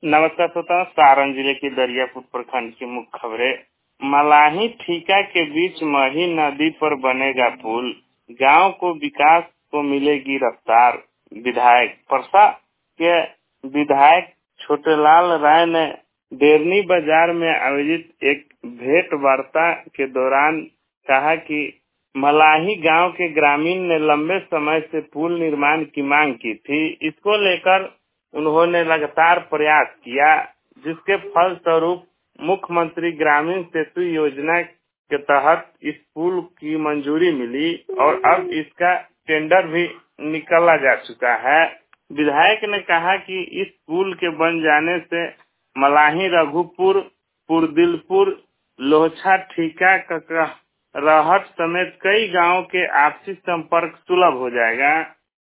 नमस्कार श्रोताओं, सारण जिले के दरियापुर प्रखंड की मुख्य खबरें। मलाही ठीका के बीच मही नदी पर बनेगा पुल, गांव को विकास को मिलेगी रफ्तार। विधायक परसा के विधायक छोटेलाल राय ने डेरनी बाजार में आयोजित एक भेंट वार्ता के दौरान कहा कि मलाही गांव के ग्रामीण ने लंबे समय से पुल निर्माण की मांग की थी। इसको लेकर उन्होंने लगातार प्रयास किया, जिसके फलस्वरूप मुख्यमंत्री ग्रामीण सेतु योजना के तहत इस पुल की मंजूरी मिली और अब इसका टेंडर भी निकाला जा चुका है। विधायक ने कहा कि इस पुल के बन जाने से मलाही, रघुपुर, पुरदिलपुर, लोहछा, ठीका, रहट समेत कई गांवों के आपसी संपर्क सुलभ हो जाएगा।